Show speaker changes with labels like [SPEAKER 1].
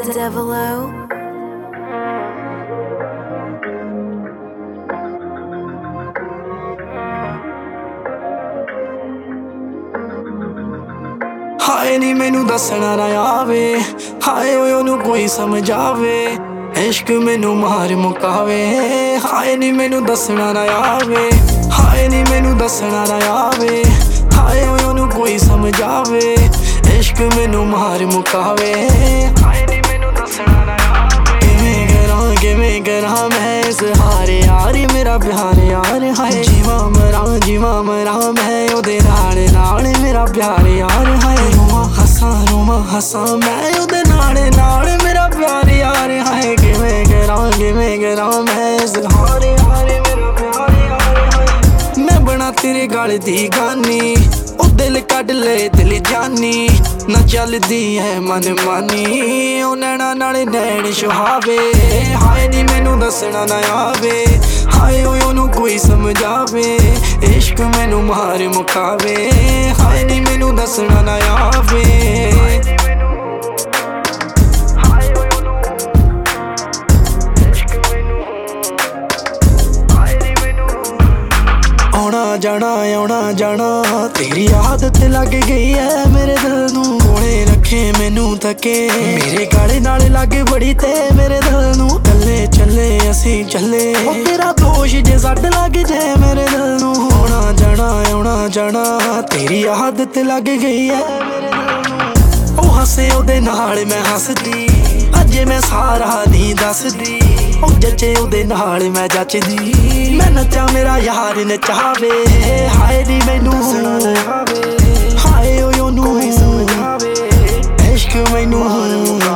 [SPEAKER 1] Devilo.
[SPEAKER 2] ਹਾਏ ਨੀ ਮੈਨੂੰ ਦੱਸਣਾ ਨਾ ਆਵੇ, ਹਾਏ ਓਏ ਉਹਨੂੰ ਕੋਈ ਸਮਝਾਵੇ, ਇਸ਼ਕ ਮੈਨੂੰ ਮਾਰ ਮੁਕਾਵੇ। ਹਾਏ ਨੀ ਮੈਨੂੰ ਦੱਸਣਾ ਨਾ ਆਵੇ, ਹਾਏ ਨੀ ਮੈਨੂੰ ਦੱਸਣਾ ਨਾ ਆਵੇ, ਹਾਏ ਓਏ ਉਹਨੂੰ ਕੋਈ ਸਮਝਾਵੇ, ਇਸ਼ਕ ਮੈਨੂੰ ਮਾਰ ਮੁਕਾਵੇ। ਹਾਏ ਨੀ ਮੈਨੂੰ ਦੱਸਣਾ ਨਾ ਆਵੇ, ਕਿਵੇਂ ਕਰਾਂ ਮੈਂ ਇਜ਼ਹਾਰ ਯਾਰ ਮੇਰਾ ਪਿਆਰ ਯਾਰ। ਹਾਏ ਜੀਵਾਂ ਮਰਾਂ ਮੈਂ ਉਹਦੇ ਨਾਲ ਮੇਰਾ ਪਿਆਰ ਯਾਰ। ਹਾਏ ਰੋਵਾਂ ਹੱਸਾਂ ਮੈਂ ਉਹਦੇ ਨਾਲ ਮੇਰਾ ਪਿਆਰ ਯਾਰ। ਹਾਏ ਕਿਵੇਂ ਕਰਾਂ ਮੈਂ ਇਜ਼ਹਾਰ ਯਾਰ ਮੇਰਾ ਪਿਆਰ ਯਾਰ। ਮੈਂ ਬਣਾ ਤੇਰੇ ਗਲ ਦੀ ਗਾਨੀ, ਉਹ ਦਿਲ ਕੱਢ ਲੈ ਦਿਲ ਜਾਨੀ, ਨਾ ਚੱਲਦੀ ਐ ਮਨ ਮਾਨੀ, ਉਹ ਨੈਣਾ ਨਾਲੇ ਨੈਣ ਸੁਹਾਵੇ। ਹਾਏ ਨੀ ਮੈਨੂੰ ਦੱਸਣਾ ਨਾ ਆਵੇ, ਹਾਏ ਓਏ ਉਹਨੂੰ ਕੋਈ ਸਮਝਾਵੇ, ਇਸ਼ਕ ਮੈਨੂੰ ਮਾਰ ਮੁਕਾਵੇ। ਹਾਏ ਨੀ ਮੈਨੂੰ ਦੱਸਣਾ ਨਾ ਆਵੇ, ਆਉਣਾ ਜਾਣਾ ਤੇਰੀ ਆਦਤ ਲੱਗ ਗਈ ਐ ਮੇਰੇ ਦਿਲ ਨੂੰ। ਕੋਲੇ ਰੱਖੇ ਮੈਨੂੰ ਤੱਕੇ ਮੇਰੇ ਗਾਲੇ ਨਾਲ ਲੱਗ ਬੜੀ ਤੇ ਮੇਰੇ ਦਿਲ ਨੂੰ। ਚੱਲੇ ਅਸੀਂ ਚੱਲੇ, ਉਹ ਤੇਰਾ ਦੋਸ਼ ਜੇ ਸੱਟ ਲੱਗ ਜੇ ਮੇਰੇ ਦਿਲ ਨੂੰ। ਆਉਣਾ ਜਾਣਾ ਤੇਰੀ ਆਦਤ ਲੱਗ ਗਈ ਐ ਮੇਰੇ ਦਿਲ ਨੂੰ। ਉਹ ਹੱਸੇ ਉਹਦੇ ਨਾਲ ਮੈਂ ਹੱਸਦੀ, ਅਜੇ ਮੈਂ ਸਾਰਾ ਨਹੀਂ ਦੱਸਦੀ, ਉਹ ਜੱਚੇ ਉਹਦੇ ਨਾਲ ਮੈਂ ਜੱਚਦੀ। ਮੈਂ ਨੱਚਾਂ ਮੇਰਾ ਯਾਰ ਨਚਾਵੇ, ਹਾਏ ਨੀ ਮੈਨੂੰ ਹਾਏ ਓਏ ਉਹਨੂੰ ਇਸ਼ਕ ਮੈਨੂੰ